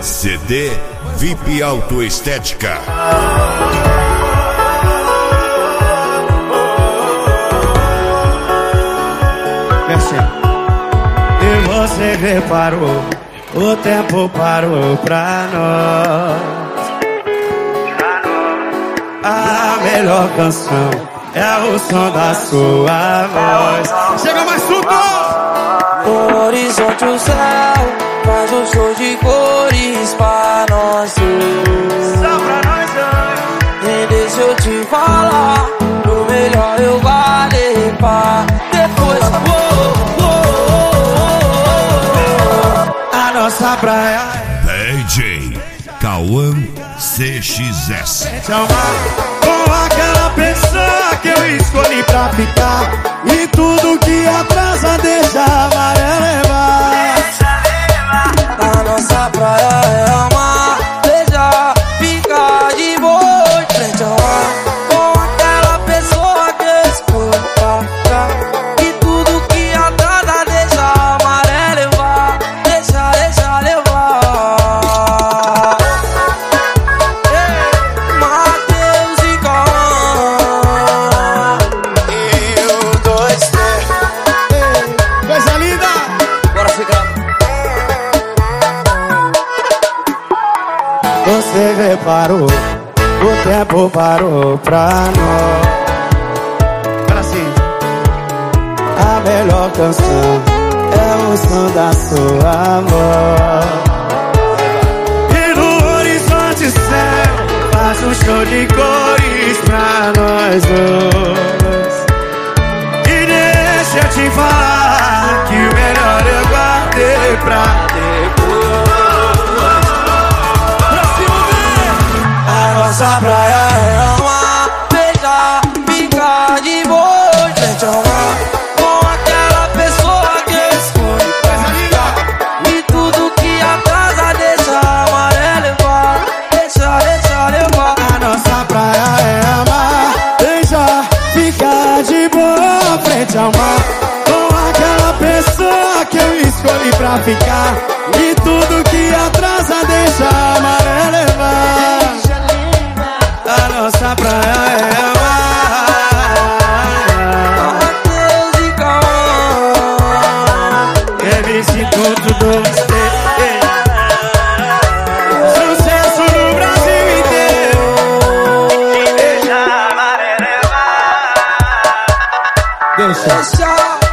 CD VIP Autoestética. E você reparou, o tempo parou pra nós. A melhor canção é o som da sua voz. Chega mais suco! No horizonte o céu faz um show de cores pra nós. Só pra nós dois. Nem deixa eu te falar, no melhor eu guardei pra depois. A nossa praia é DJ Cauã CXS. Com aquela pessoa que eu escolhi pra ficar, e tudo que atrasa deixa amarelo levar. A nossa praia é amar, deixa ficar de boa em frente ao mar. Com aquela pessoa que eu escolhi pra ficar, e tudo que atrasa deixa amarelo levar. Deixa levar. Mateus e Cauã, eu dois três. Coisa linda! Bora ficar. Você reparou, o tempo parou pra nós. Pra sim. A melhor canção é o som da sua voz. E no horizonte céu faz um show de cores pra nós dois. E deixa eu te falar que o melhor eu guardei pra depois. Nossa praia é amar, beijar, ficar de boa em frente ao mar. Com aquela pessoa que eu escolhi pra ficar, e tudo que atrasa deixa amarelo levar. Deixa levar. A nossa praia é amar, beijar, ficar de boa frente ao mar. Com aquela pessoa que eu escolhi pra ficar, e tudo que atrasa deixa amarelo levar. A nossa praia é amar. Mateus e Cauã, MC Couto dois sucesso no Brasil inteiro. E deixa amarelo levar. Deixa.